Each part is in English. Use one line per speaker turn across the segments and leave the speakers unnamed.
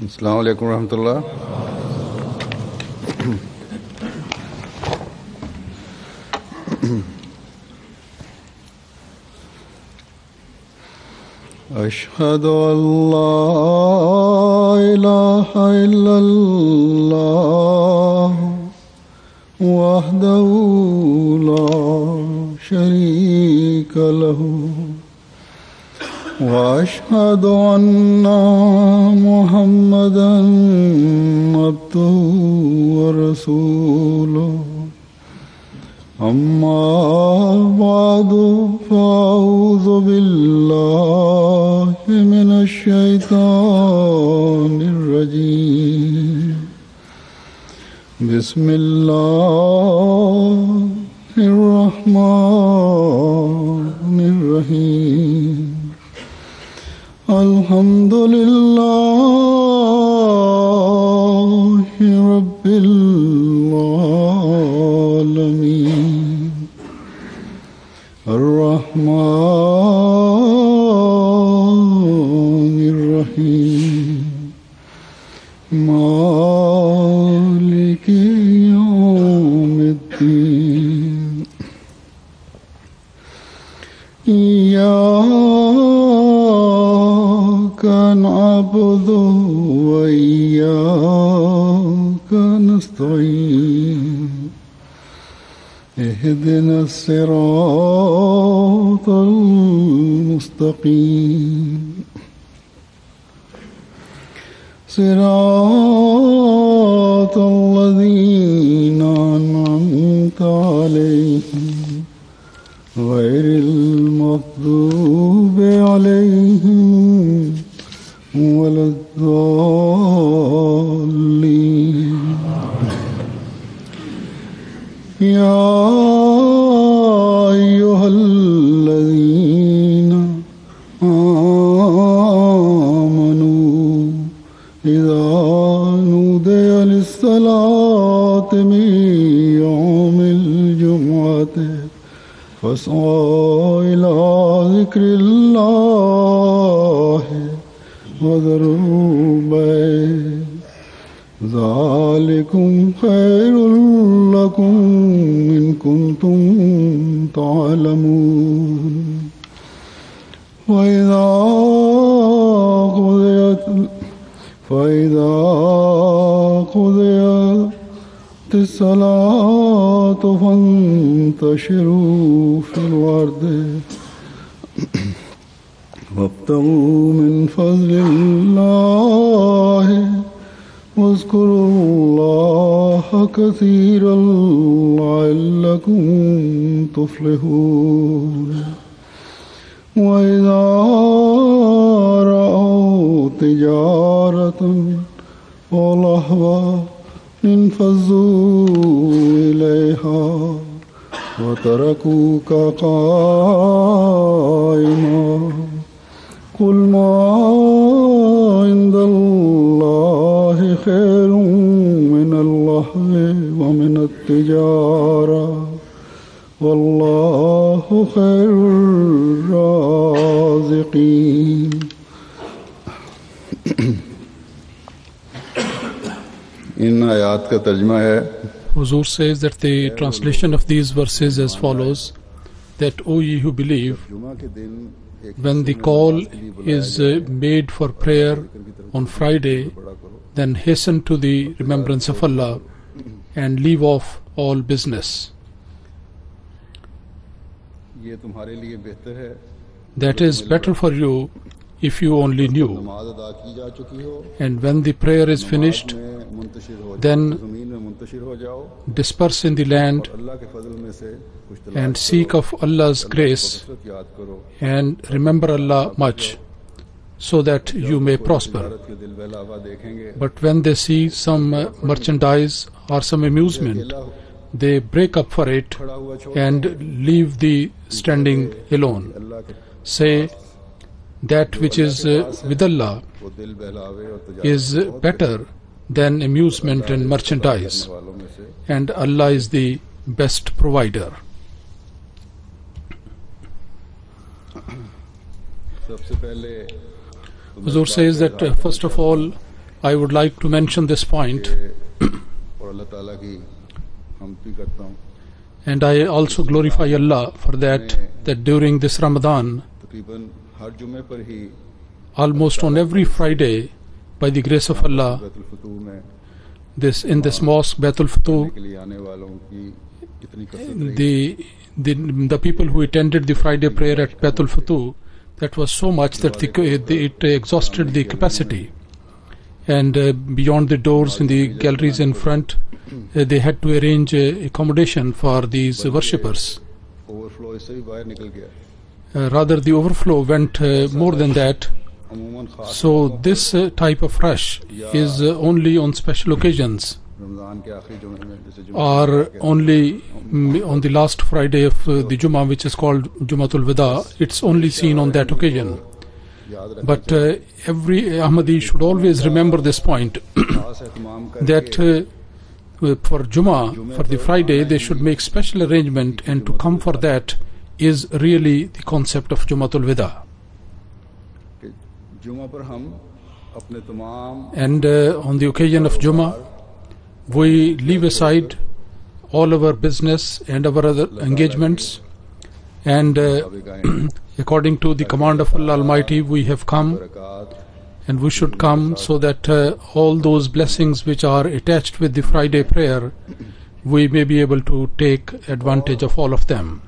अस्सलाम वालेकुम रहमतुल्लाह। अशहदु अल्ला इलाहा इल्लल्लाह वहदहु ला शरीका लहू वअशहदु अन्ना मुहम्मदन अब्दुहु व रसूलुहु अम्मा बादु फ़अऊज़ु बिल्लाहि मिनश शैतानिर रजीम। बिस्मिल्लाहिर रहमानिर रहीम। अल्हम्दुलिल्लाहि रब्बिल आलमीन अर्रहमानिर रहीम मालिकि यौमिद्दीन। इय्याका नअबुदु व इय्याका नस्तईन। इहदिनस सिरातल मुस्तकीम सिरातल लज़ीना अनअमता अलैहिम गैरिल मग़दूबि अलैहिम वलद्दाल्लीन। या अय्युहल्लज़ीना आमनू इज़ा नूदिया लिस्सलाति मिन यौमिल जुमुअति फ़स्अऊ इला ज़िक्रिल्लाहि व ज़रूल बैअ ज़ालिकुम खैरुल लकुम इन कुंतुम तालमून। फ़इज़ा क़ुदियतिस सलातु फ़ंतशिरू फ़िल अर्दि वब्तगू मिन फ़ज़लिल्लाहि वज़्कुरुल्लाह कसीरन लअल्लकुम तुफ़्लिहून। वइज़ा रअव तिजारतन व लहवन इंफ़ज़्ज़ू इलैहा व तरकूका क़ाइमा। कुल मा इंदल्लाहि खैरुम मिनल लहवी व मिनत तिजारा वल्लाहु खैरुर राज़िक़ीन। इन आयात का तर्जुमा है।
Huzur says that the translation of these verses as follows: that O ye who believe, when the call is made for prayer on Friday, then hasten to the remembrance of Allah and leave off all business. That is better for you if you only knew. And when the prayer is finished, then disperse in the land and seek of Allah's grace and remember Allah much, so that you may prosper. But when they see some merchandise or some amusement, they break up for it and leave the standing alone. Say, that which is with Allah is better than amusement and merchandise, and Allah is the best provider. Huzur says that first of all, I would like to mention this point,
और अल्लाह ताला की हम भी करता हूँ
and I also glorify Allah for that during this Ramadan,
तकरीबन हर जुमे पर ही
almost on every Friday, by the grace of Allah,
Betul फतूह में
in this mosque, Baitul Futuh,
के लिए आने वालों की इतनी कसरत रही
the people who attended the Friday prayer at Baitul Futuh, that was so much that it exhausted the capacity. And beyond the doors in the galleries in front, they had to arrange accommodation for these worshippers.
Overflow इससे भी बाहर निकल गया
Rather, the overflow went more than that.
अमूमन खास
So this type of rush is only on special occasions,
Ramzan के आखिरी जुमे में जैसे जुमा
or only on the last Friday of the Jummah, which is called Jumatul Wida. It's only seen on that occasion.
याद रखना
But every Ahmadi should always remember this point,
खास एहतमाम करके
that for Jummah, for the Friday, they should make special arrangement, and to come for that is really the concept of Jumatul Wida.
कि जुमा पर हम अपने तमाम
And on the occasion of Jummah, we leave aside all our business and our other engagements, and according to the command of Allah Almighty, we have come,
बरक़ात
and we should come so that all those blessings which are attached with the Friday prayer, we may be able to take advantage of all of them.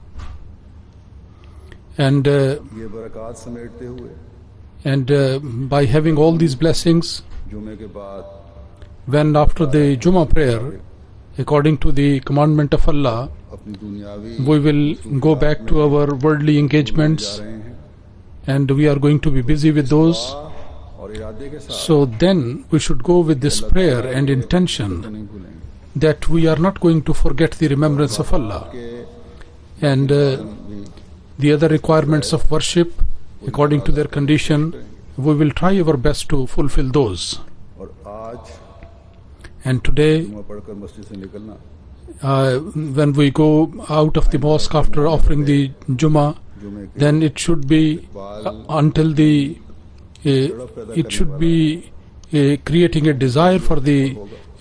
And
ये बरक़ात समेटते हुए
by having all these blessings,
जुमे के बाद
when after the Jummah prayer, according to the commandment of Allah,
अपनी दुनियावी
we will go back to our worldly
जा
engagements,
रहे हैं
and we are going to be busy with those.
और इरादे के साथ
So then we should go with this prayer and intention
नहीं भूलेंगे
that we are not going to forget the remembrance of Allah,
कि
and the other requirements of worship according to their condition, we will try our best to fulfill those.
और आज
And today,
जुमा पढ़कर मस्जिद से निकलना
when we go out of the mosque after offering the Jummah,
जुमे के
then it should be until the it should be creating a desire for the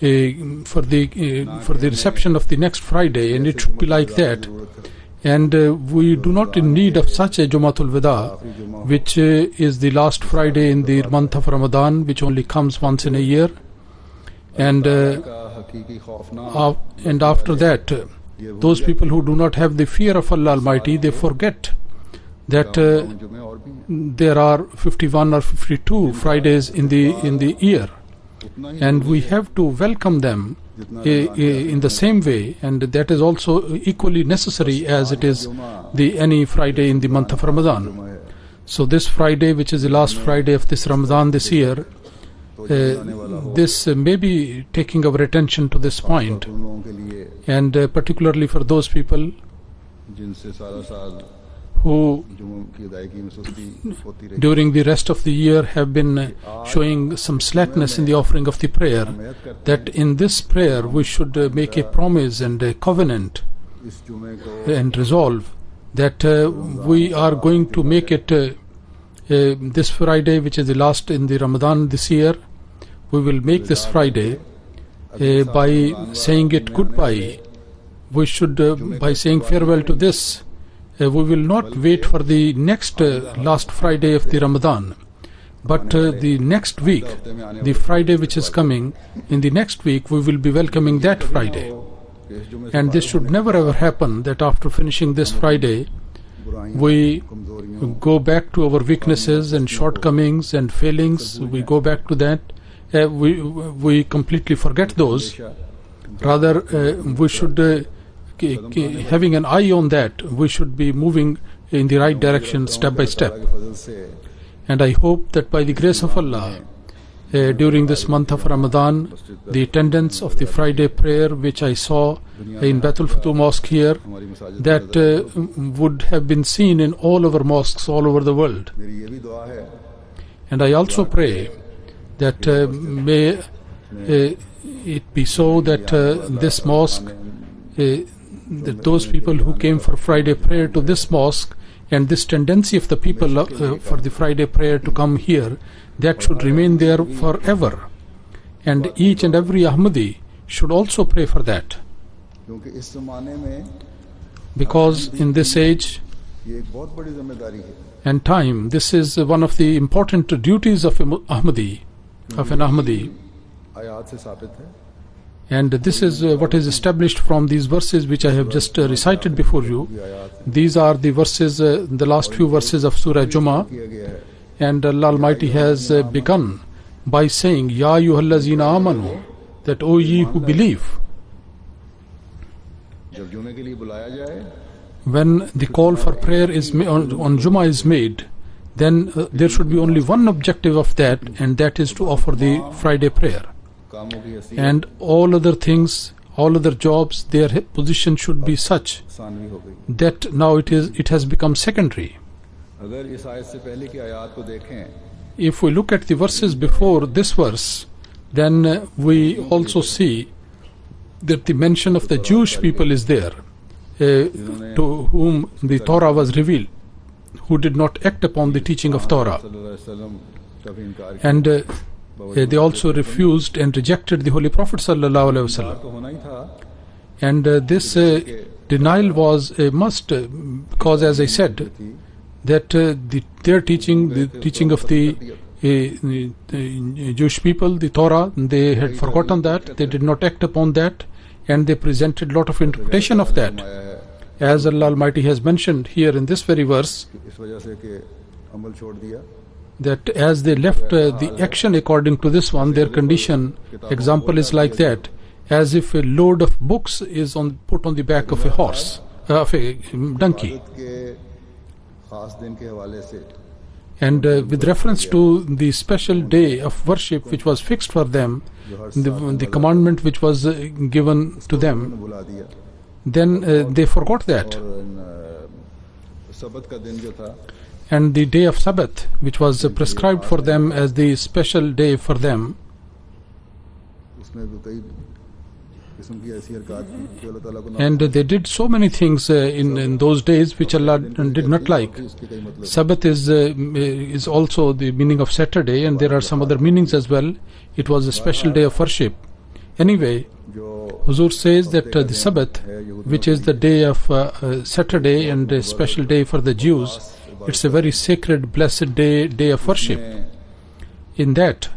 reception of the next Friday, and it should be like that. And we do not in need of such a Jumatul Wida, which is the last Friday in the month of Ramadan, which only comes once in a year. And
का हकीकी खौफ ना
and after that, those people who do not have the fear of Allah Almighty, they forget that
जुमे और भी हैं
there are 51 or 52 Fridays in the year,
उतना ही
and we have to welcome them in the same way, and that is also equally necessary as it is any Friday in the month of Ramadan.
जुमा है
So this Friday, which is the last Friday of this Ramadan this year,
तो ये आने वाला हो
this may be taking our attention to this point,
उन लोगों के लिए
and particularly for those people
जिनसे सारा साल
who
जुमों की अदायगी में सुस्ती होती रही
during the rest of the year have been showing some slackness in the offering of the prayer, that in this prayer we should make a promise and a covenant
इस जुमे को
and resolve that we are going to make it this Friday, which is the last in the Ramadan this year. We will make this Friday by saying it goodbye. We should by saying farewell to this, we will not wait for the next last Friday of the Ramadan, but the next week, the Friday which is coming, in the next week we will be welcoming that Friday.
इस जुमे
And this should never ever happen, that after finishing this Friday we go back to our weaknesses and shortcomings and failings. We go back to that. We completely forget those. Rather, we should having an eye on that, we should be moving in the right direction step by step.
के फजल से
And I hope that by the grace of Allah, during this month of Ramadan, the attendance of the Friday prayer which I saw in Baitul Futuh Mosque here,
हमारी मसाजिद
that would have been seen in all our mosques all over the world.
मेरी ये भी दुआ है
And I also pray that may it be so that this mosque, that those people who came for Friday prayer to this mosque And this tendency of the people for the Friday prayer to come here, that should remain there forever. And each and every Ahmadi should also pray for that. Because in this age and time, this is one of the important duties of an Ahmadi. And this is what is established from these verses which I have just recited before you. These are the verses, the last few verses of Surah Jummah. And Allah Almighty has begun by saying, Ya ayyuhallazina amanu, that O ye who believe. When the call for prayer is on Jummah is made, then there should be only one objective of that, and that is to offer the Friday prayer. And all other things, all other jobs, their position should be such that now it has become secondary. If we look at the verses before this verse, then we also see that the mention of the Jewish people is there, to whom the Torah was revealed, who did not act upon the teaching of Torah. And they also refused and rejected the Holy Prophet sallallahu alaihi wasallam. And this denial was a must, because as I said, that their teaching, the teaching of the Jewish people, the Torah, they had forgotten that, they did not act upon that, and they presented a lot of interpretation of that. As Allah Almighty has mentioned here in this very verse, that as they left the action according to this one, their condition, example is like that, as if a load of books is put on the back of a horse, of a donkey. And with reference to the special day of worship which was fixed for them, the commandment which was given to them, then they forgot that. And the day of Sabbath, which was prescribed for them as the special day for them, and they did so many things in those days which Allah did not like. Sabbath is also the meaning of Saturday, and there are some other meanings as well. It was a special day of worship. Anyway, Huzur says that the Sabbath, which is the day of Saturday and a special day for the Jews, it's a very sacred, blessed day of worship. In that,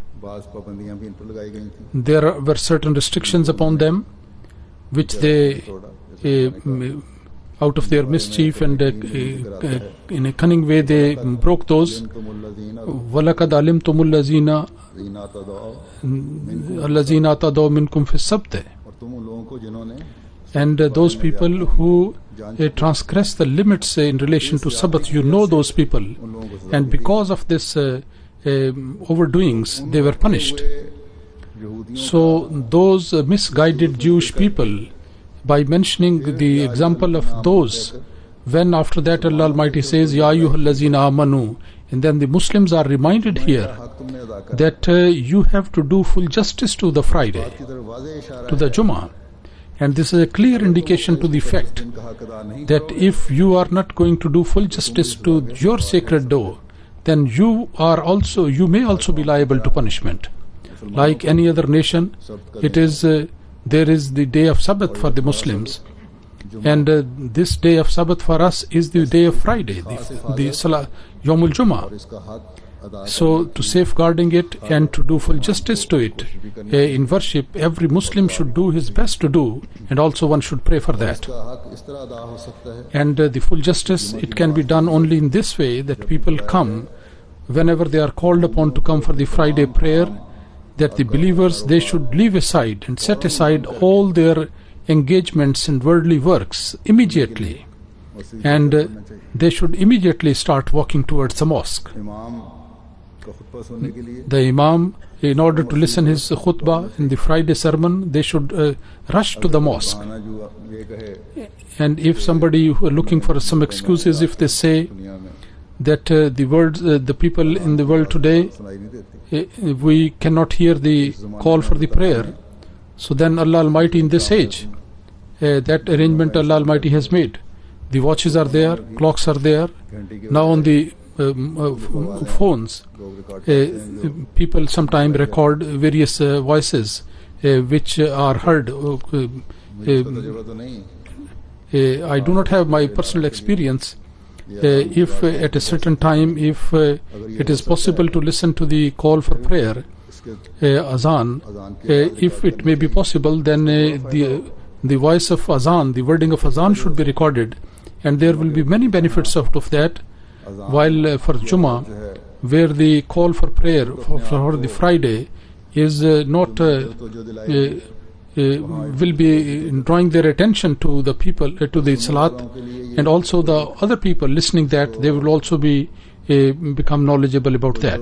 there were certain restrictions upon them, which they, out of their mischief and in a cunning way, they broke those. وَلَقَدْ عَلِمْتُمُ الَّذِينَ أَتَدَوْا مِنْكُمْ فِي السَّبْتِ. And those people who transgress the limits in relation to Sabbath, you know those people, and because of this overdoings, they were punished. So those misguided Jewish people, by mentioning the example of those, when after that Allah Almighty says, Ya ayyuhallazina amanu, and then the Muslims are reminded here that you have to do full justice to the Friday, to the Jummah. And this is a clear indication to the fact that if you are not going to do full justice to your sacred day, then you may also be liable to punishment. Like any other nation, it is there is the day of Sabbath for the Muslims, and this day of Sabbath for us is the day of Friday, the Salah Yawmul Jummah. So to safeguarding it and to do full justice to it in worship, every Muslim should do his best to do, and also one should pray for that. And the full justice, it can be done only in this way, that people come whenever they are called upon to come for the Friday prayer, that the believers, they should leave aside and set aside all their engagements and worldly works immediately, and they should immediately start walking towards the mosque. The Imam, in order to listen his khutbah in the Friday sermon, they should rush to the mosque. And if somebody who are looking for some excuses, if they say that the people in the world today, we cannot hear the call for the prayer, so then Allah Almighty in this age, that arrangement Allah Almighty has made, The watches are there, clocks are there. Now on the phones, people sometimes record various voices which are heard. I do not have my personal experience. If at a certain time, if it is possible to listen to the call for prayer, azan, if it may be possible, then the voice of azan, the wording of azan should be recorded, and there will be many benefits out of that. While for Jummah, where the call for prayer for the Friday is not will be drawing their attention to the people, to the Salat, and also the other people listening that, they will also be become knowledgeable about that.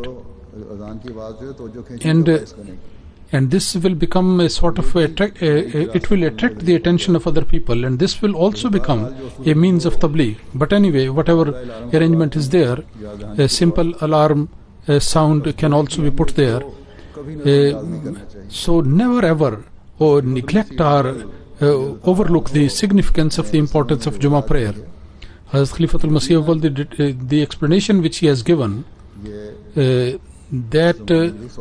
And this will become a sort of it will attract the attention of other people, and this will also become a means of tabligh. But anyway, whatever arrangement is there, a simple alarm sound can also be put there. So never ever neglect or overlook the significance of the importance of Jummah prayer. Hazrat Khalifatul Masih Awwal, the explanation which he has given, that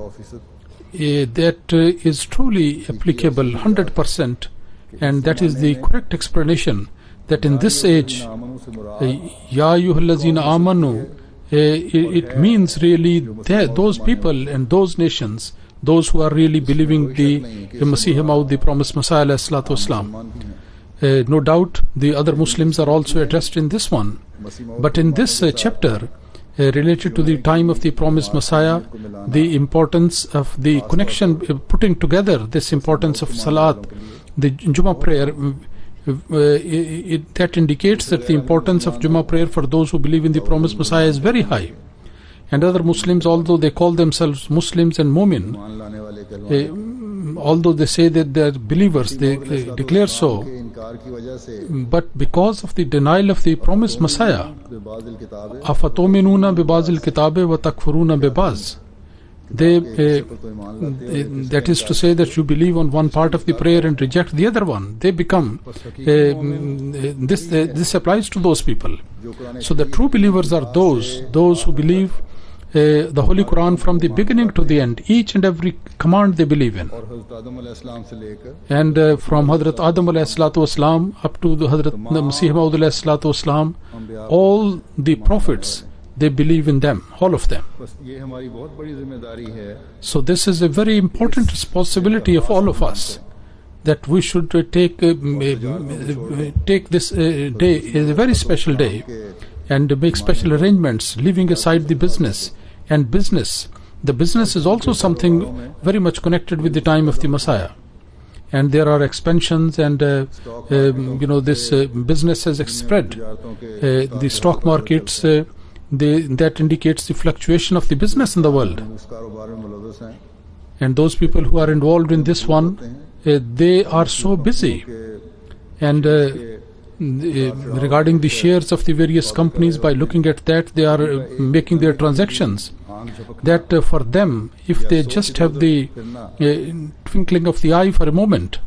is truly applicable 100%, and that is the correct explanation, that in this age, Ya ayyuhallazina amanu, it means really that those people and those nations, those who are really believing the Masih Maud, the promised Messiah alayhi salatu wasalam. No doubt the other Muslims are also addressed in this one, but in this chapter related to the time of the promised Messiah, the importance of the connection, putting together this importance of Salat, the Jummah prayer, that indicates that the importance of Jummah prayer for those who believe in the promised Messiah is very high. And other Muslims, although they call themselves Muslims and Mu'min, although they say that they are believers, they declare so, but because of the denial of the promised Messiah, أَفَتُؤْمِنُونَ بِبَعْضِ الْكِتَابِ وَتَكْفُرُونَ بِبَعْضٍ, that is to say that you believe on one part of the prayer and reject the other one. They become this applies to those people. So the true believers are those who believe the Holy Quran from the beginning to the end, each and every command they believe in. And from Hazrat Adam alayhi salatu wasalam up to the Hazrat Masih Maud alayhi salatu wasalam, all the prophets, they believe in them, all of them. So this is a very important responsibility of all of us, that we should take this day as a very special day, and make special arrangements, leaving aside the business. And the business is also something very much connected with the time of the Messiah. And there are expansions, and this business has spread. The stock markets, that indicates the fluctuation of the business in the world. And those people who are involved in this one, they are so busy. And regarding the shares of the various companies, by looking at that, they are making their transactions. That for them, if they just have the twinkling of the eye for a moment,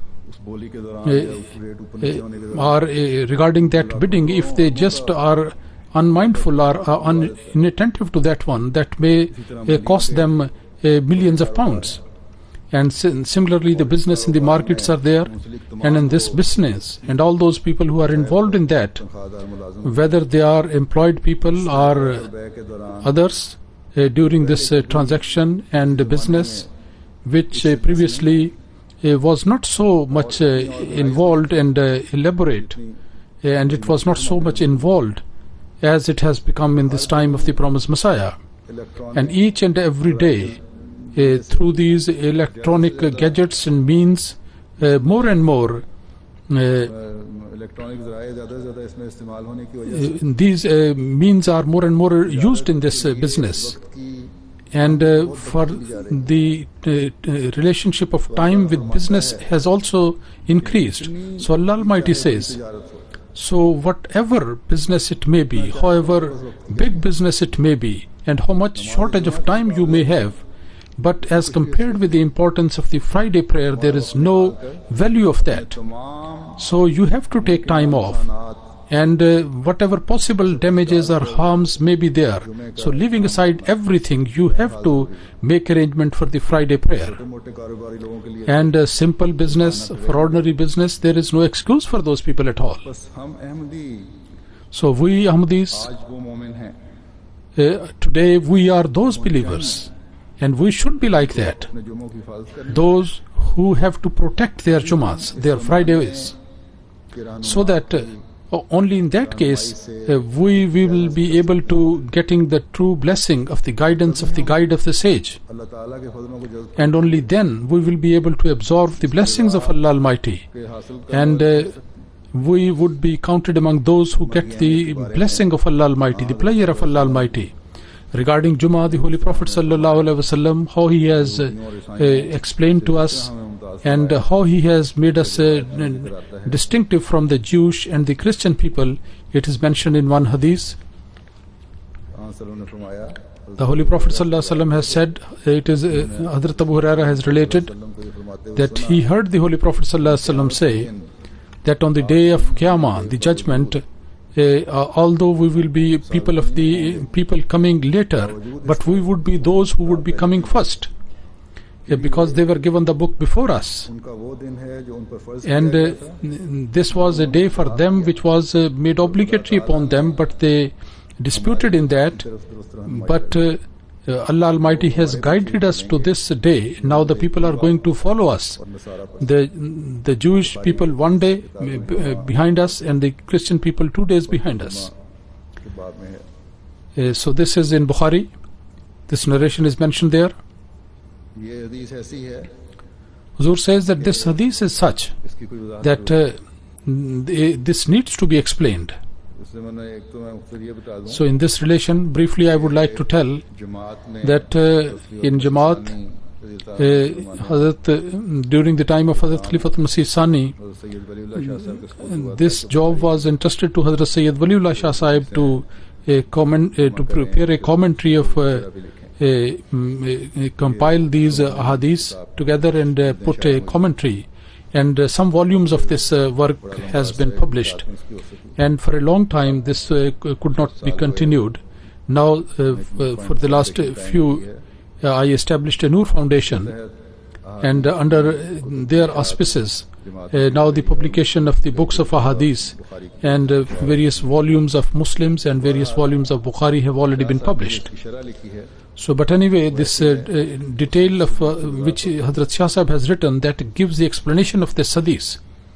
or regarding that bidding, if they just are unmindful or inattentive to that one, that may cost them millions of pounds. And similarly, the business in the markets are there, and in this business, and all those people who are involved in that, whether they are employed people or others, during this transaction and business, which previously was not so much involved and elaborate, and it was not so much involved as it has become in this time of the promised Messiah. And each and every day, through these electronic gadgets and means, more and more these means are more and more used in this business. And for the relationship of time with business has also increased. So Allah Almighty says, so whatever business it may be, however big business it may be, and how much shortage of time you may have, but as compared with the importance of the Friday prayer, there is no value of that. So you have to take time off, and whatever possible damages or harms may be there. So leaving aside everything, you have to make arrangement for the Friday prayer. And simple business, for ordinary business, there is no excuse for those people at all. So we Ahmadis, today we are those believers, and we should be like that. Those who have to protect their Jumas, their Fridays, so that only in that case we will be able to getting the true blessing of the guidance of the guide of the sage, and only then we will be able to absorb the blessings of Allah Almighty, and we would be counted among those who get the blessing of Allah Almighty, the pleasure of Allah Almighty. Regarding Jummah, the Holy Prophet ﷺ, how he has explained to us and how he has made us distinctive from the Jewish and the Christian people, it is mentioned in one hadith. The Holy Prophet ﷺ has said, it is Hazrat Abu Hurairah has related that he heard the Holy Prophet ﷺ say that on the day of Qiyamah, the judgment, although we will be people coming later, but we would be those who would be coming first, because they were given the book before us, and this was a day for them which was made obligatory upon them, but they disputed in that. But Allah Almighty has guided us to this day. Now the people are going to follow us. The Jewish people 1 day behind us, and the Christian people 2 days behind us. So this is in Bukhari. This narration is mentioned there. Huzur says that this hadith is such that this needs to be explained. So in this relation, briefly I would like to tell that in Jamaat, during the time of Hazrat Khalifatul Masih Sani, this job was entrusted to Hazrat Sayyid Waliullah Shah Sahib to prepare a commentary of compile these hadiths together and put a commentary. And some volumes of this work has been published, and for a long time this could not be continued. Now for the last few I established a Noor Foundation, and under their auspices now the publication of the books of Ahadith and various volumes of Muslims and various volumes of Bukhari have already been published. So, but anyway, this detail of which Hazrat Shah Sahib has written, that gives the explanation of this hadith.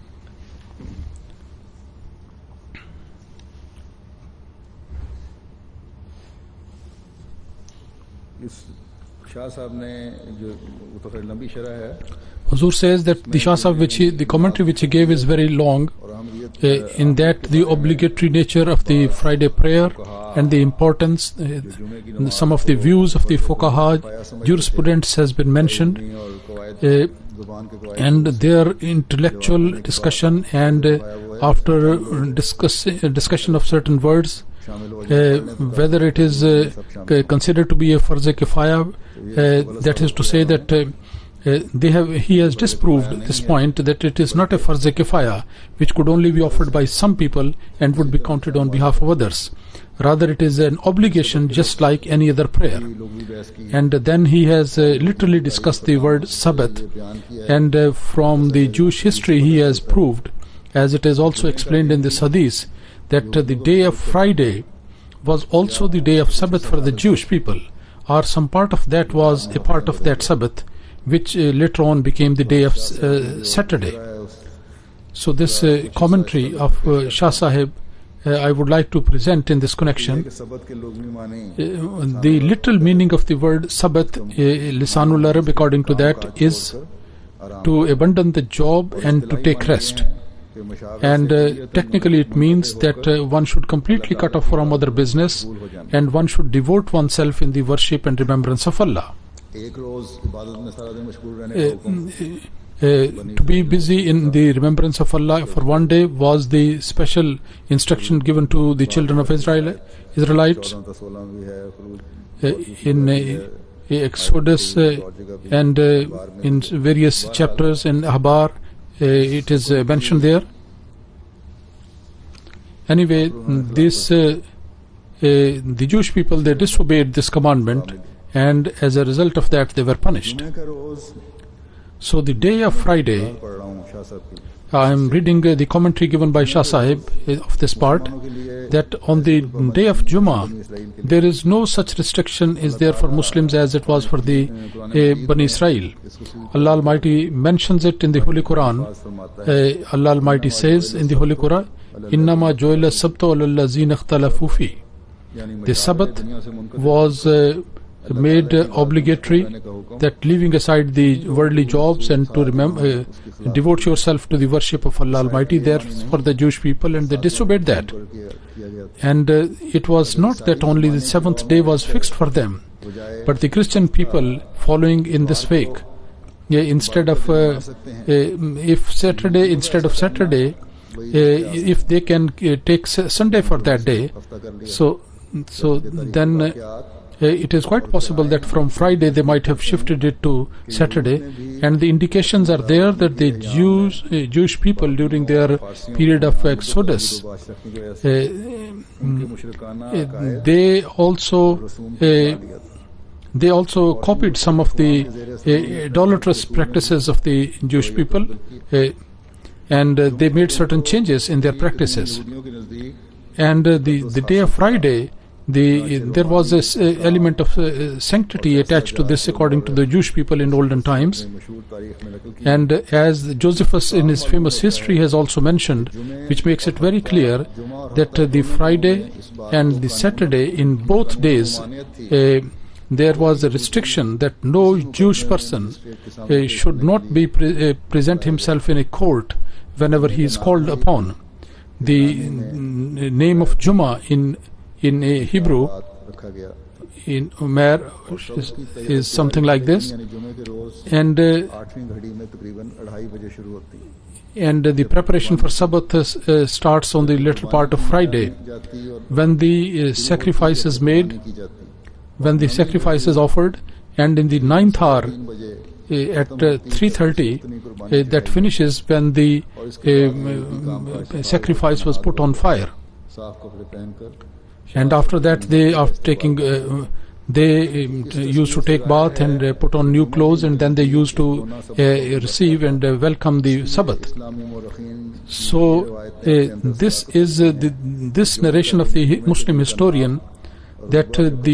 Huzur says that the Shah Sahib, the commentary which he gave is very long, in that the obligatory nature of the Friday prayer and the importance, some of the views of the Fuqaha, jurisprudence has been mentioned, and their intellectual discussion, and after discussion of certain words, whether it is considered to be a farz kifaya, that is to say that he has disproved this point, that it is not a farz kifaya which could only be offered by some people and would be counted on behalf of others. Rather, it is an obligation just like any other prayer. And then he has literally discussed the word Sabbath, and from the Jewish history he has proved, as it is also explained in this hadith, that the day of Friday was also the day of Sabbath for the Jewish people, or some part of that was a part of that Sabbath, which later on became the day of Saturday. So this commentary of Shah Sahib I would like to present in this connection. The literal meaning of the word Sabbath, Lisanul Arab, according to that, is to abandon the job and to take rest. And technically it means that one should completely cut off from other business, and one should devote oneself in the worship and remembrance of Allah. To be busy in the remembrance of Allah for 1 day was the special instruction given to the children of Israelites in Exodus and in various chapters in Ahbar. It is mentioned there. Anyway, the Jewish people, they disobeyed this commandment, and as a result of that they were punished. So the day of Friday, I am reading the commentary given by Shah Sahib of this part, that on the day of Jummah there is no such restriction is there for Muslims as it was for the Bani Israel. Allah Almighty mentions it in the Holy Quran. Allah Almighty says in the Holy Quran, Innama jo'ila sabtu alallazina ikhtalafu fi. The Sabbath was made obligatory, that leaving aside the worldly jobs and to devote yourself to the worship of Allah Almighty, there for the Jewish people, and they disobeyed that. And it was not that only the seventh day was fixed for them, but the Christian people following in this wake, instead of if Saturday instead of Saturday, if they can take Sunday for that day, so then it is quite possible that from Friday they might have shifted it to Saturday, and the indications are there that the Jewish people during their period of Exodus, they also copied some of the idolatrous practices of the Jewish people, and they made certain changes in their practices. And the day of Friday, there was this element of sanctity attached to this according to the Jewish people in olden times. And as Josephus in his famous history has also mentioned, which makes it very clear that the Friday and the Saturday, in both days, there was a restriction that no Jewish person should not be present himself in a court whenever he is called upon. The name of Jummah in Hebrew, in Umair, is something like this, and the preparation for Sabbath starts on the later part of Friday, when the sacrifice is made, when the sacrifice is offered, and in the 9th hour at 3:30 that finishes when the sacrifice was put on fire. And after that they used to take bath and put on new clothes, and then they used to receive and welcome the Sabbath. So this is this narration of the Muslim historian, that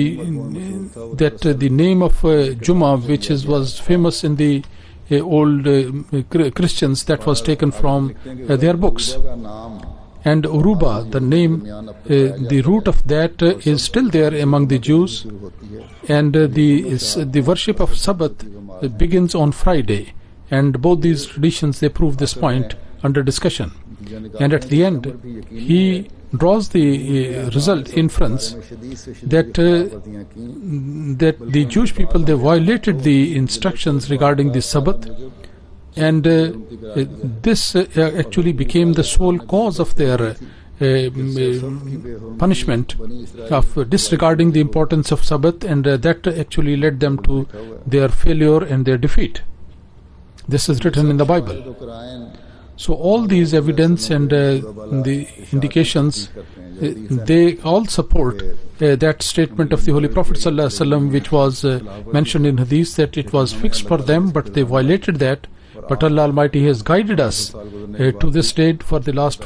the name of Jummah, which was famous in the old Christians, that was taken from their books. And Uruba, the name, the root of that is still there among the Jews, and the worship of Sabbath begins on Friday, and both these traditions, they prove this point under discussion. And at the end, he draws the inference that the Jewish people, they violated the instructions regarding the Sabbath, and this actually became the sole cause of their punishment of disregarding the importance of Sabbath, and that actually led them to their failure and their defeat. This is written in the Bible. So all these evidence and the indications, they all support that statement of the Holy Prophet ﷺ, which was mentioned in Hadith, that it was fixed for them, but they violated that. But Allah Almighty has guided us to this date for the last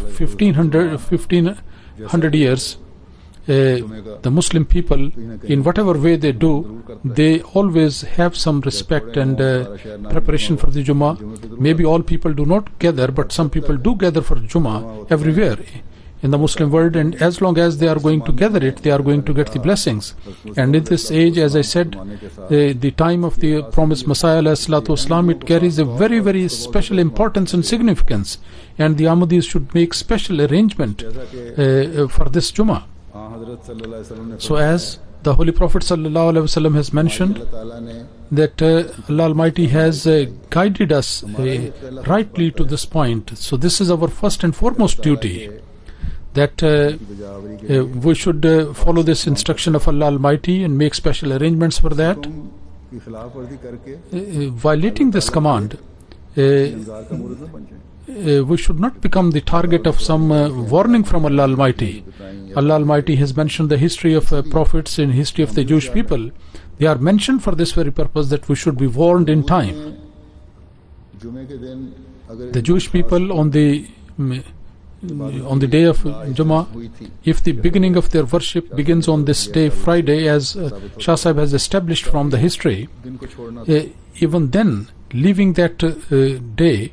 1500 years. The Muslim people, in whatever way they do, they always have some respect and preparation for the Jummah. Maybe all people do not gather, but some people do gather for Jummah everywhere in the Muslim world, and as long as they are going to gather it, they are going to get the blessings. And in this age, as I said, the time of the promised Messiah ﷺ, it carries a very, very special importance and significance, and the Ahmadis should make special arrangement for this Jummah. So as the Holy Prophet ﷺ has mentioned, that Allah Almighty has guided us rightly to this point. So this is our first and foremost duty, that we should follow this instruction of Allah Almighty and make special arrangements for that. Violating this command, we should not become the target of some warning from Allah Almighty. Allah Almighty has mentioned the history of prophets in history of the Jewish people. They are mentioned for this very purpose, that we should be warned in time. The Jewish people on the day of Jummah, if the beginning of their worship begins on this day, Friday, as Shah Sahib has established from the history, even then, leaving that day,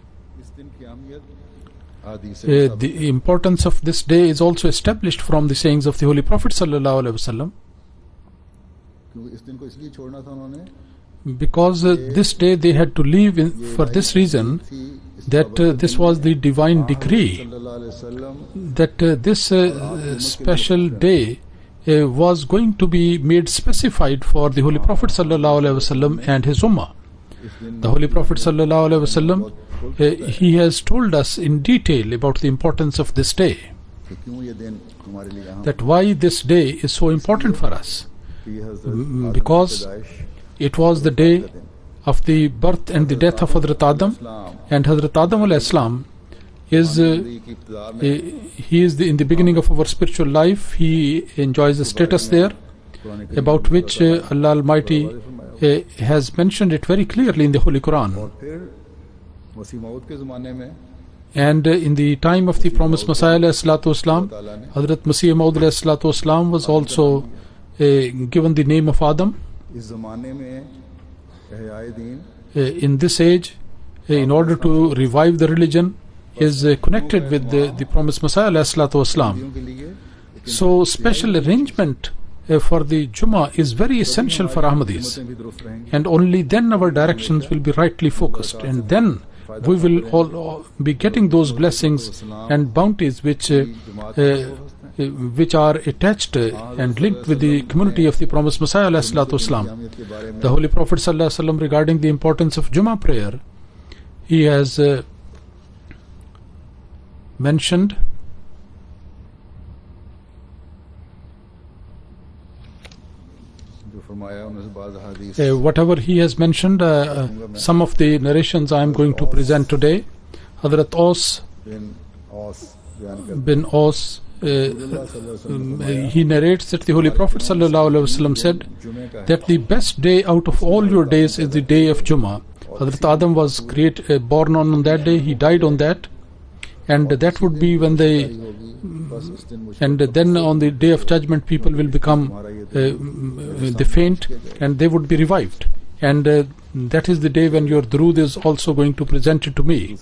the importance of this day is also established from the sayings of the Holy Prophet sallallahu alaihi wasallam. Because this day they had to leave for this reason, that this was the divine decree, that this special day was going to be made specified for the Holy Prophet sallallahu alaihi wasallam and his ummah. The Holy Prophet sallallahu alaihi wasallam, he has told us in detail about the importance of this day, that why this day is so important for us, because it was the day of the birth and the death of Hazrat Adam, and Hazrat Adam alayhi salam is he is in the beginning of our spiritual life. He enjoys a status there, about which Allah Almighty has mentioned it very clearly in the Holy Quran. And in the time of the promised Messiah alayhi salatu wasalam, Hazrat Masih Maud alayhi salatu wasalam was also given the name of Adam. In this age, in order to revive the religion, is connected with the promised Messiah alayhi salatu wasalam. So special arrangement for the Jummah is very essential for Ahmadis, and only then our directions will be rightly focused, and then we will all be getting those blessings and bounties which are attached and linked with the community of the promised Messiah alayhi salatu wasalam. The Holy Prophet sallallahu alaihi wasallam, regarding the importance of Jummah prayer, he has mentioned whatever he has mentioned. Some of the narrations I am going to present today. Hazrat Aus bin Aus, he narrates that the Holy Prophet sallallahu alaihi wasallam said that the best day out of all your days is the day of Jummah. Hazrat Adam was born on that day, he died on that, and that would be when and then on the day of judgment people will become the faint and they would be revived, and that is the day when your durood is also going to present it to me.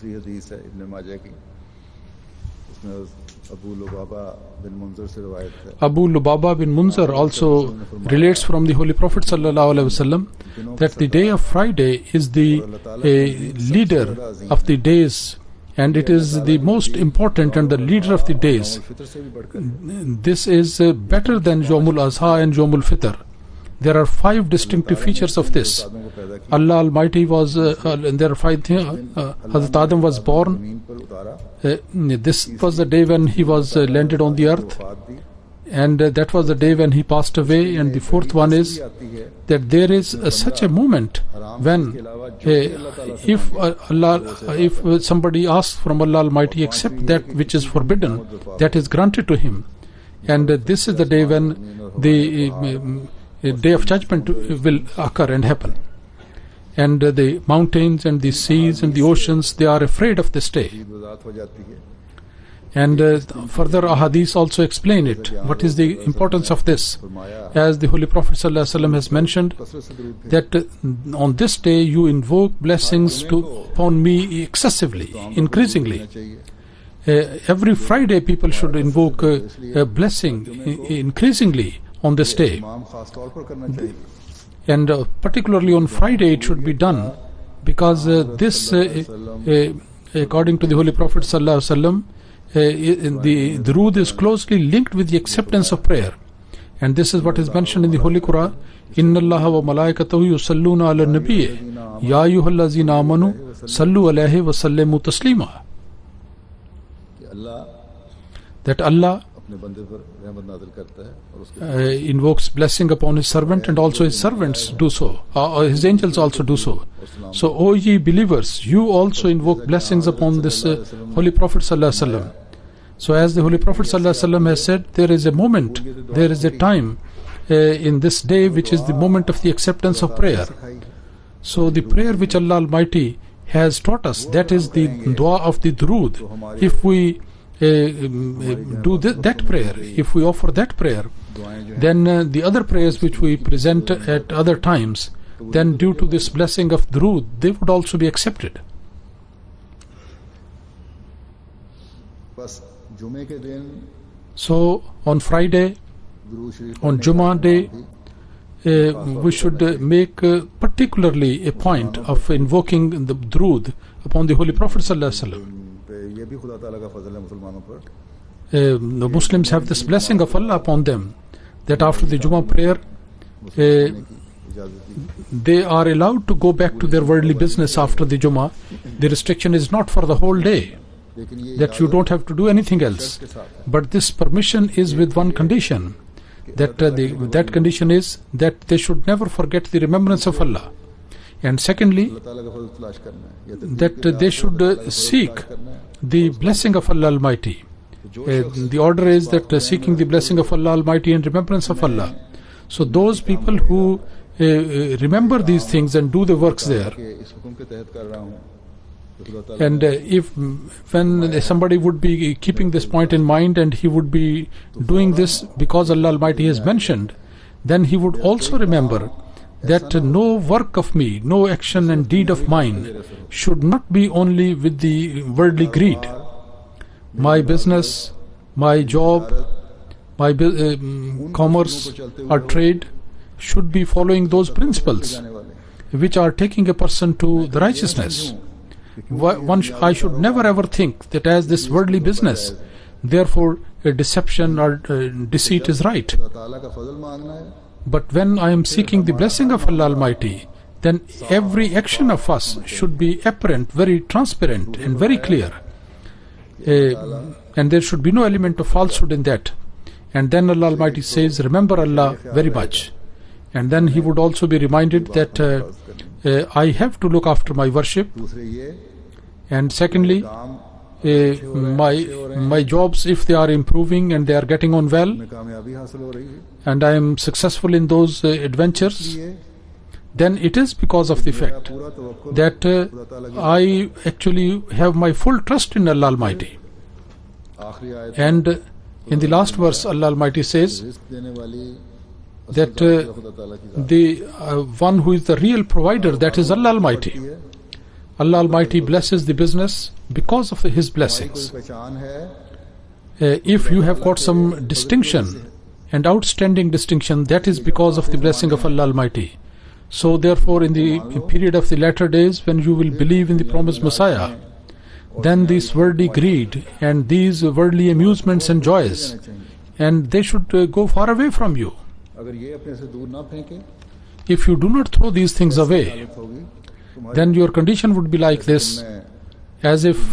Abu Lubaba bin Munzir also relates from the Holy Prophet sallallahu alaihi wasallam that the day of Friday is the leader of the days, and it is the most important and the leader of the days. This is better than Yawmul Azha and Yawmul Fitr. There are 5 distinctive features of this. Allah Almighty was, there are 5 things. Hazrat Adam was born. This was the day when he was landed on the earth, and that was the day when he passed away. And the 4th one is that there is such a moment when if somebody asks from Allah Almighty, except that which is forbidden, that is granted to him. And this is the day when the day of judgment will occur and happen. And the mountains and the seas and the oceans, they are afraid of this day. And further ahadith also explain it. What is the importance of this? As the Holy Prophet ﷺ has mentioned, that on this day you invoke blessings upon me excessively, increasingly. Every Friday people should invoke a blessing increasingly on this day. And particularly on Friday it should be done, because this, according to the Holy Prophet ﷺ, the durood is closely linked with the acceptance of prayer, and this is what is mentioned in the Holy Quran. Inna Allaha wa malaikatahu yusalluna ala nabiyyi ya ayyuhallazina amanu sallu alayhi wa sallimu taslima. That Allah invokes blessing upon his servant, and also his servants do so, his angels also do so. So, O ye believers, you also invoke blessings upon this Holy Prophet sallallahu alaihi wasallam. So, as the Holy Prophet sallallahu alaihi wasallam has said, there is a moment, there is a time in this day which is the moment of the acceptance of prayer. So, the prayer which Allah Almighty has taught us, that is the dua of the durood. If we do that prayer, if we offer that prayer, then the other prayers which we present at other times, then due to this blessing of durood, they would also be accepted. So on Friday, on Jummah day, we should make particularly a point of invoking the durood upon the Holy Prophet sallallahu alaihi wasallam. The Muslims have this blessing of Allah upon them, that after the Jummah prayer, they are allowed to go back to their worldly business after the Jummah. The restriction is not for the whole day, that you don't have to do anything else. But this permission is with one condition, that that condition is that they should never forget the remembrance of Allah. And secondly, that they should seek the blessing of Allah Almighty. The order is that seeking the blessing of Allah Almighty and remembrance of Allah. So those people who remember these things and do the works there, and when somebody would be keeping this point in mind and he would be doing this because Allah Almighty has mentioned, then he would also remember that no work of me, no action and deed of mine should not be only with the worldly greed. My business, my job, my commerce or trade should be following those principles which are taking a person to the righteousness. I should never ever think that as this worldly business, therefore a deception or deceit is right. But when I am seeking the blessing of Allah Almighty, then every action of us should be apparent, very transparent and very clear. And there should be no element of falsehood in that. And then Allah Almighty says, remember Allah very much. And then he would also be reminded that I have to look after my worship. And secondly, my jobs, if they are improving and they are getting on well, and I am successful in those adventures, then it is because of the fact that I actually have my full trust in Allah Almighty. And in the last verse, Allah Almighty says that the one who is the real provider, that is Allah Almighty. Allah Almighty blesses the business because of His blessings. If you have got some distinction and outstanding distinction, that is because of the blessing of Allah Almighty. So therefore, in the period of the latter days, when you will believe in the promised Messiah, then this worldly greed and these worldly amusements and joys, and they should go far away from you. If you do not throw these things away, then your condition would be like this, as if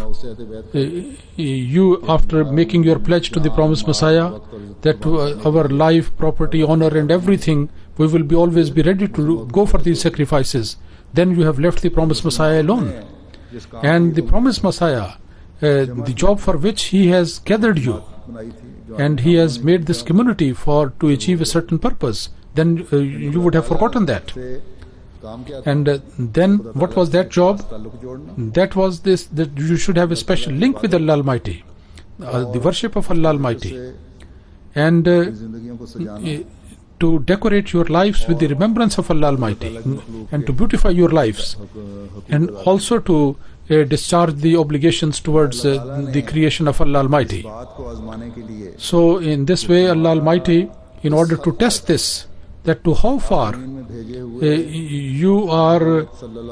you, after making your pledge to the promised Messiah, that our life, property, honor and everything, we will be always be ready to go for these sacrifices, then you have left the promised Messiah alone. And the promised Messiah, the job for which He has gathered you, and He has made this community to achieve a certain purpose, then you would have forgotten that. And then what was that job? That was this, that you should have a special link with Allah Almighty, the worship of Allah Almighty, and to decorate your lives with the remembrance of Allah Almighty, and to beautify your lives, and also to discharge the obligations towards the creation of Allah Almighty. So in this way, Allah Almighty, in order to test this, that to how far you are,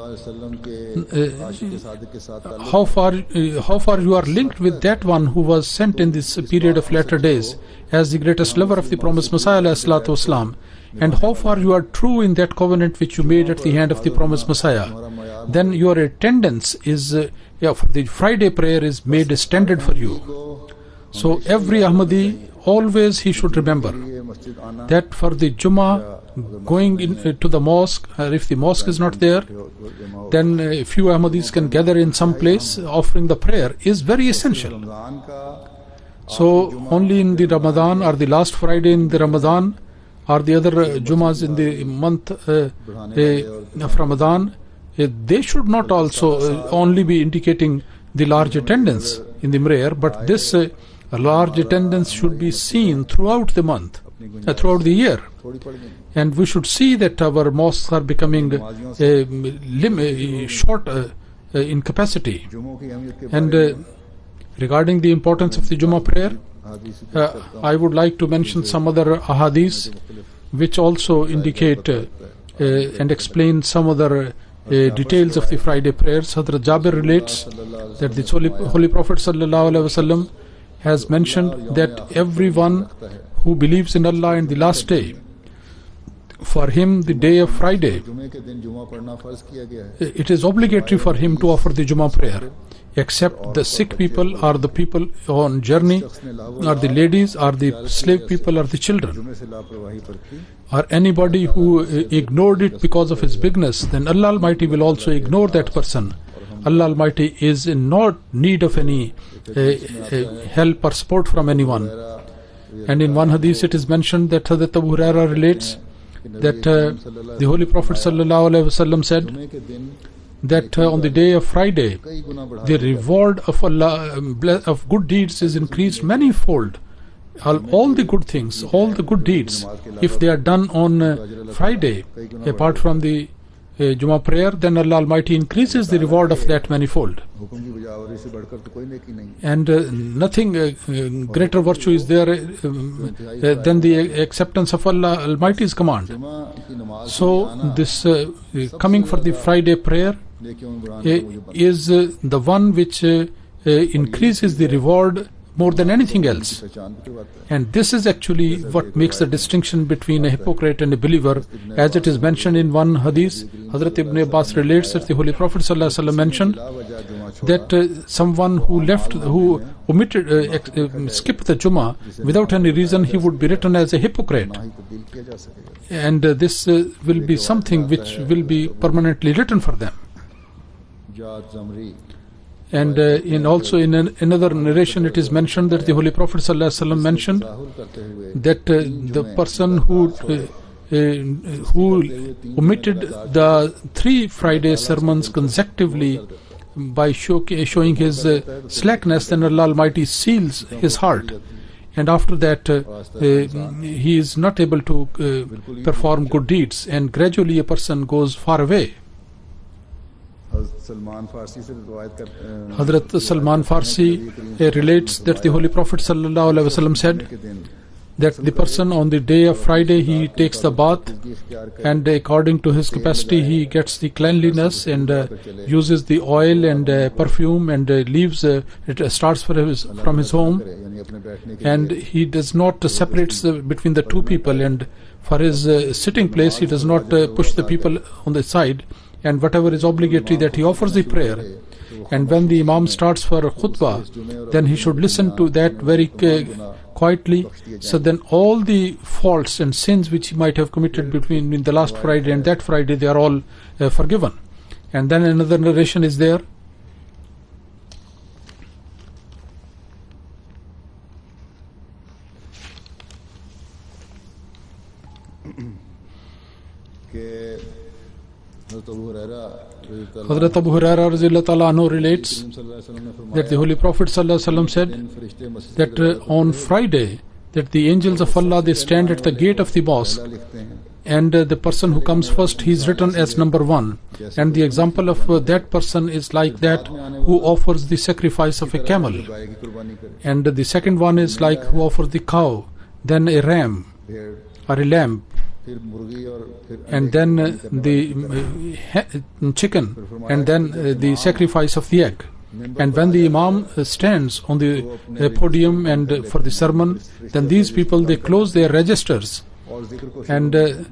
how far you are linked with that one who was sent in this period of latter days as the greatest lover of the promised Messiah ﷺ, and how far you are true in that covenant which you made at the hand of the promised Messiah, then your attendance is, for the Friday prayer is made a standard for you. So every Ahmadi always he should remember that for the Jummah, going to the mosque, if the mosque is not there, then a few Ahmadis can gather in some place offering the prayer is very essential. So only in the Ramadan or the last Friday in the Ramadan or the other Jummahs in the month of Ramadan, they should not also only be indicating the large attendance in the prayer, but this large attendance should be seen throughout the month, throughout the year. And we should see that our mosques are becoming short in capacity. And regarding the importance of the Jummah prayer, I would like to mention some other ahadith which also indicate and explain some other details of the Friday prayers. Hazrat Jabir relates that the Holy Prophet ﷺ has mentioned that everyone who believes in Allah and the last day, for him the day of Friday, it is obligatory for him to offer the Jummah prayer, except the sick people or the people on journey or the ladies or the slave people or the children, or anybody who ignored it because of his bigness, then Allah Almighty will also ignore that person. Allah Almighty is in no need of any help or support from anyone. And in one hadith it is mentioned that Hazrat Abu Hurairah relates that the Holy Prophet ﷺ said that on the day of Friday, the reward of Allah of good deeds is increased manifold. All the good things, all the good deeds, if they are done on Friday, apart from the Jummah prayer, then Allah Almighty increases the reward of that manifold. And nothing greater virtue is there than the acceptance of Allah Almighty's command. So this coming for the Friday prayer is the one which increases the reward more than anything else. And this is actually what makes the distinction between a hypocrite and a believer. As it is mentioned in one hadith, Hazrat Ibn Abbas relates that the Holy Prophet ﷺ mentioned that someone who skipped the Jummah without any reason, he would be written as a hypocrite. And this will be something which will be permanently written for them. And also in another narration it is mentioned that the Holy Prophet ﷺ mentioned that the person who omitted the 3 Friday sermons consecutively by showing his slackness, then Allah Almighty seals his heart, and after that he is not able to perform good deeds, and gradually a person goes far away. Hazrat Salman Farsi relates that the Holy Prophet ﷺ said that the person on the day of Friday, he takes the bath, and according to his capacity he gets the cleanliness and uses the oil and perfume and leaves, it starts from his home, and he does not separate between the two people, and for his sitting place he does not push the people on the side, and whatever is obligatory that he offers the prayer. And when the Imam starts for khutbah, then he should listen to that very quietly, so then all the faults and sins which he might have committed between the last Friday and that Friday, they are all forgiven. And then another narration is there Hazrat Abu Hurairah relates that the Holy Prophet ﷺ said that on Friday, that the angels of Allah, they stand at the gate of the mosque, and the person who comes first, he is written as number 1, and the example of that person is like that who offers the sacrifice of a camel, and the second one is like who offers the cow, then a ram or a lamb, and then the chicken, and then the sacrifice of the egg. And when the Imam stands on the podium and for the sermon, then these people, they close their registers, and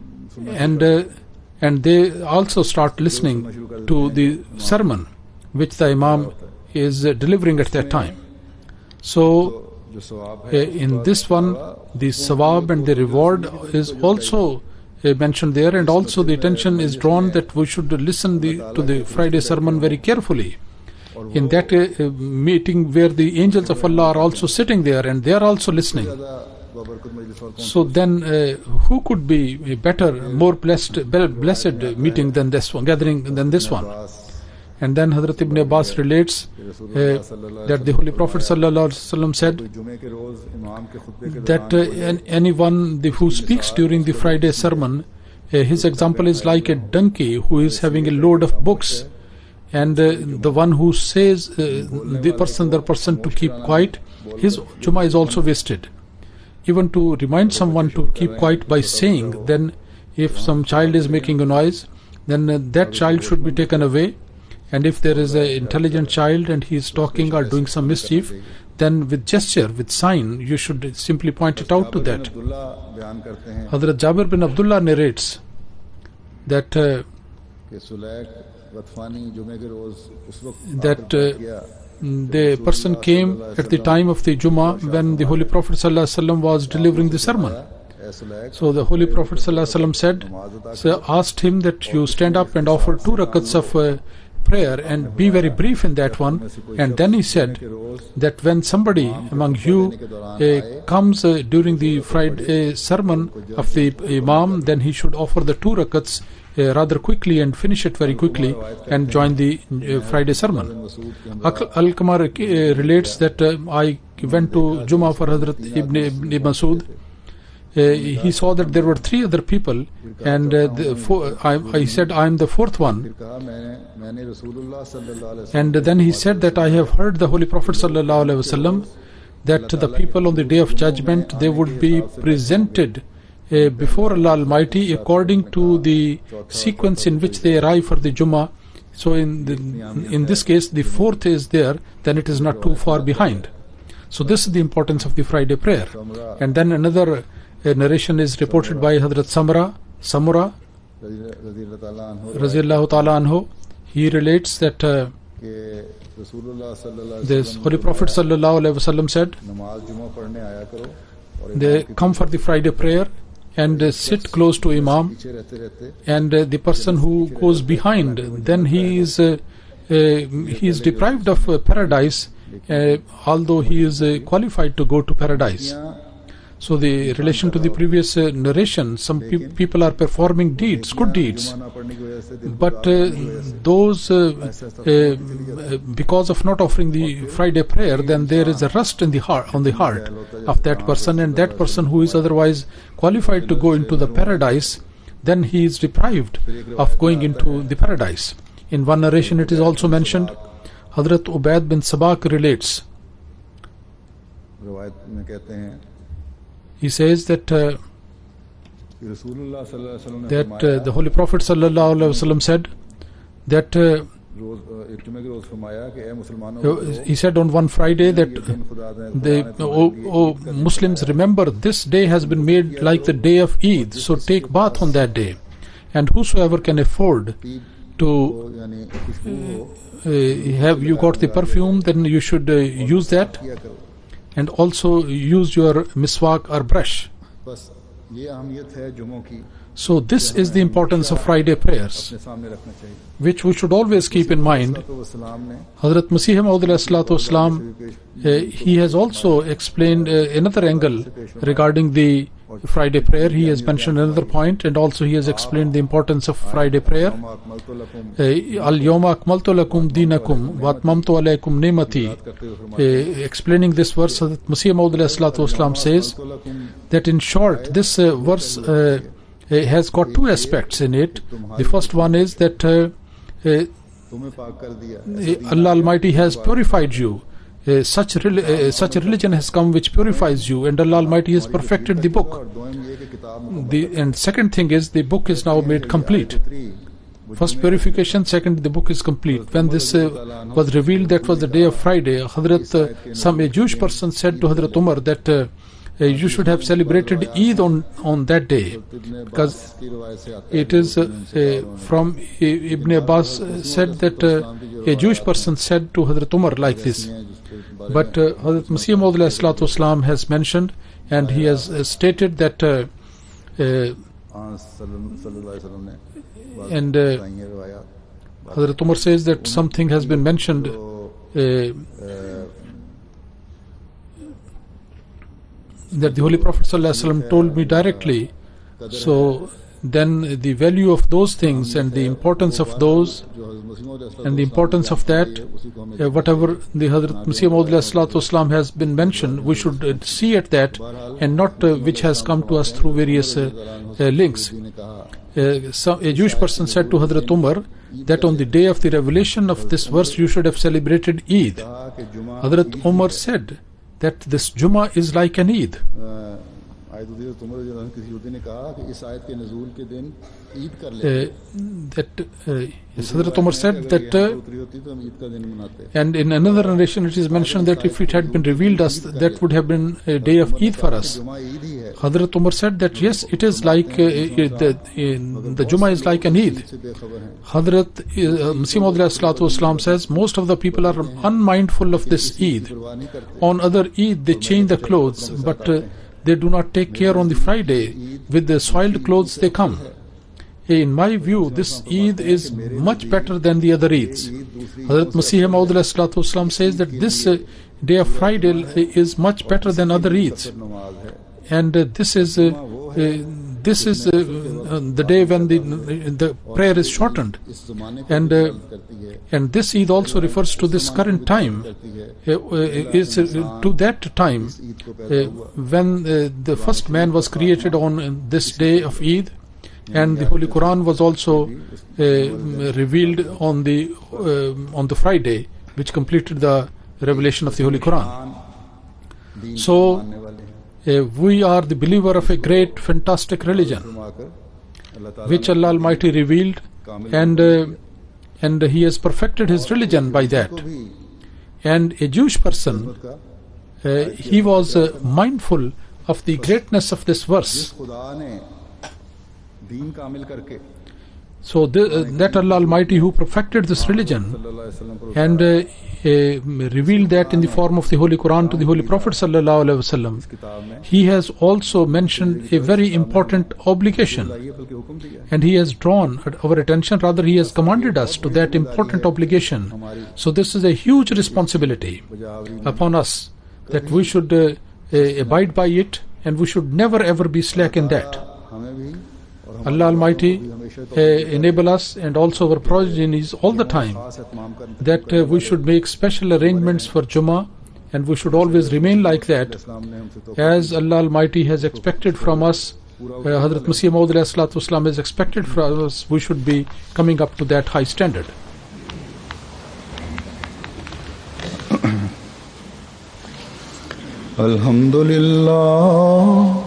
they also start listening to the sermon which the Imam is delivering at that time. So in this one, the sawab and the reward is also mentioned there, and also the attention is drawn that we should listen to the Friday sermon very carefully. In that meeting where the angels of Allah are also sitting there and they are also listening. So then who could be a better, more blessed meeting than this one, gathering than this one? And then Hazrat Ibn Abbas relates that the Holy Prophet ﷺ said that anyone who speaks during the Friday sermon, his example is like a donkey who is having a load of books, and the one who says the person to keep quiet, his Jummah is also wasted. Even to remind someone to keep quiet by saying, then if some child is making a noise, then that child should be taken away. And if there is an intelligent child and he is talking or doing some mischief, then with gesture, with sign, you should simply point it out to that. Hazrat Jabir bin Abdullah narrates that the person came at the time of the Jummah when the Holy Prophet ﷺ was delivering the sermon. So the Holy Prophet ﷺ asked him that you stand up and offer 2 rakats of prayer and be very brief in that one. And then he said that when somebody among you comes during the Friday sermon of the Imam, then he should offer the 2 rakats rather quickly and finish it very quickly and join the Friday sermon. Al-Qamar relates that I went to Jummah for Hazrat Ibn Masud. He saw that there were 3 other people, and I said, I am the 4th one. And then he said that I have heard the Holy Prophet ﷺ that the people on the Day of Judgment, they would be presented before Allah Almighty according to the sequence in which they arrive for the Jummah. So in this case, the 4th is there, then it is not too far behind. So this is the importance of the Friday prayer. And then another narration is reported by Hazrat Samura Raziyallahu Ta'ala Anhu. He relates that this Holy Prophet Sallallahu Alaihi Wasallam said, they come for the Friday prayer and sit close to Imam, and the person who goes behind, then he is deprived of paradise, although he is qualified to go to paradise. So the relation to the previous narration, some people are performing deeds, good deeds, but those because of not offering the Friday prayer, then there is a rust in the heart, on the heart of that person, and that person who is otherwise qualified to go into the paradise, then he is deprived of going into the paradise. In one narration it is also mentioned, Hazrat Ubaid bin Sabak relates, he says that the Holy Prophet ﷺ said that he said on one Friday that Muslims, remember this day has been made like the day of Eid, so take bath on that day, and whosoever can afford to have you got the perfume, then you should use that, and also use your miswak or brush. So this is the importance of Friday prayers, which we should always keep in mind. Hazrat Masih Maud ﷺ, he has also explained another angle regarding the Friday prayer. He has mentioned another point, and also he has explained the importance of Friday prayer. Al-Yawma akmaltu lakum dinakum wa atmamtu alaykum ni'mati. Explaining this verse, Hazrat Masih Maud ﷺ says that in short, this verse has got 2 aspects in it. The first one is that Allah Almighty has purified you. Such a religion has come which purifies you, and Allah Almighty has perfected the book. And second thing is, the book is now made complete. First purification, second the book is complete. When this was revealed, that was the day of Friday, a Jewish person said to Hazrat Umar that you should have celebrated Eid on that day, because it is from Ibn Abbas said that a Jewish person said to Hazrat Umar like this, But Hazrat Masih Maud ﷺ has mentioned, and he has stated that and Hazrat Umar says that something has been mentioned that the Holy Prophet ﷺ told me directly. So then the value of those things and the importance of those and the importance of that, whatever the Hazrat Masih Maud ﷺ has been mentioned, we should see at that and not which has come to us through various links. A Jewish person said to Hazrat Umar that on the day of the revelation of this verse you should have celebrated Eid. Hazrat Umar said that this Jummah is like an Eid. Hazrat Umar said that, and in another narration it is mentioned that if it had been revealed us, that would have been a day of Eid for us. Hazrat Umar said that yes, it is like the Jummah is like an Eid. Hazrat Masih Maud ﷺ says most of the people are unmindful of this Eid. On other Eid they change the clothes, but they do not take care on the Friday. With the soiled clothes they come. In my view, this Eid is much better than the other Eids. Hazrat Masih Maud ﷺ says that this day of Friday is much better than other Eids. And this is the day when the prayer is shortened. And this Eid also refers to this current time. Is to that time when the first man was created on this day of Eid, and the Holy Quran was also revealed on the Friday, which completed the revelation of the Holy Quran. So we are the believer of a great, fantastic religion, which Allah Almighty revealed, and He has perfected His religion by that. And a Jewish person, he was mindful of the greatness of this verse. So that Allah Almighty who perfected this religion and revealed that in the form of the Holy Quran to the Holy Prophet ﷺ, He has also mentioned a very important obligation, and He has drawn our attention, rather He has commanded us to that important obligation. So this is a huge responsibility upon us, that we should abide by it, and we should never ever be slack in that. Allah Almighty enable us and also our progenies all the time that we should make special arrangements for Jummah, and we should always remain like that, as Allah Almighty has expected from us. Hazrat Masih Maud ﷺ has expected from us. We should be coming up to that high standard.
Alhamdulillah,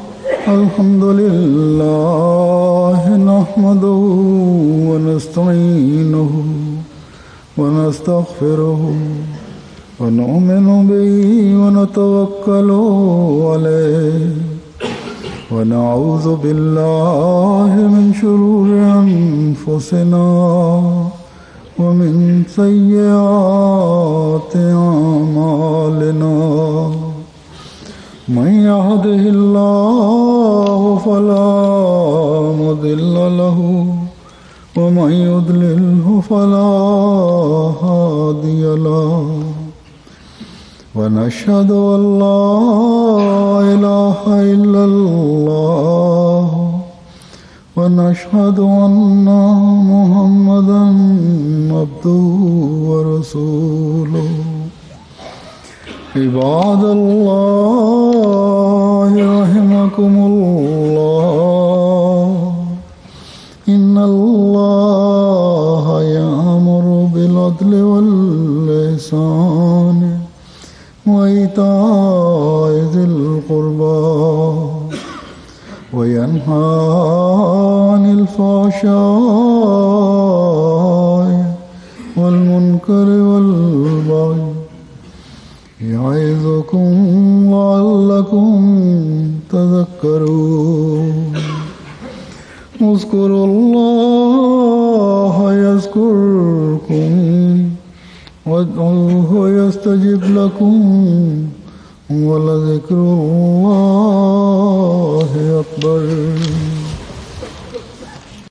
Alhamdulillah, nahmaduhu wa nasta'inuhu wa nastaghfiruhu wa nu'minu bihi wa natawakkalu alayhi wa na'udhu billahi min shururi anfusina wa min sayyiati a'malina. من يهده الله فلا مضل له ومن يضلله فلا هادي له ونشهد أن لا إله إلا الله ونشهد أن محمدا عبده ورسوله. عباد الله رحمكم الله إن الله يأمر بالعدل والإحسان وإيتاء ذي القربى وينهى عن الفحشاء والمنكر والبغي يعظكم لعلكم تذكرون. اذكروا الله يذكركم
وادعوه يستجب لكم ولذكر الله أكبر.